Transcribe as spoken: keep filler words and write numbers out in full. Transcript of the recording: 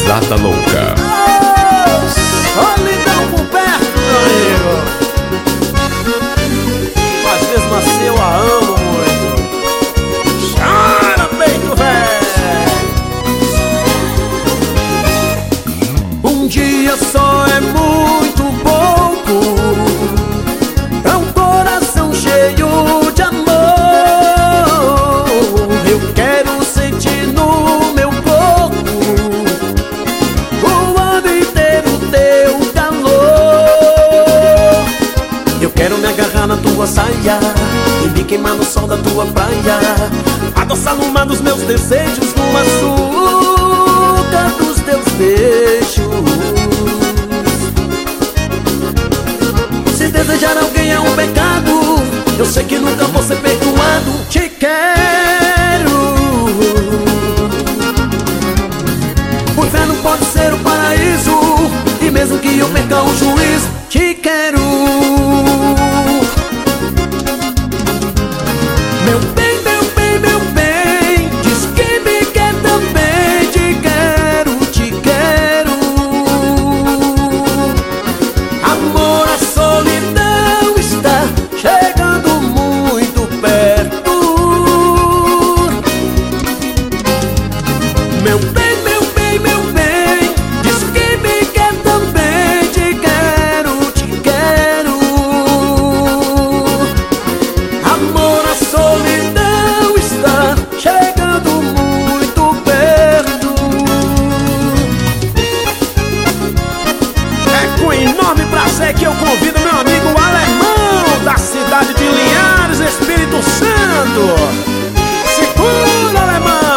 Risada Louca. Solidão por perto, meu amigo. Mas mesmo assim eu a amo muito. Chora, peito velho. Um dia só é muito pouco pra um coração cheio de amor. Eu quero sentir no meu corpo o ano inteiro teu calor. Eu quero me agarrar na tua saia e me queimar no sol da tua praia, adoçar no mar dos meus desejos, no açúcar dos teus beijos. Se desejar alguém é um pecado, eu sei que nunca vou ser perdoado. Te quero. O inferno pode ser o paraíso, e mesmo que eu perca o juízo, te quero.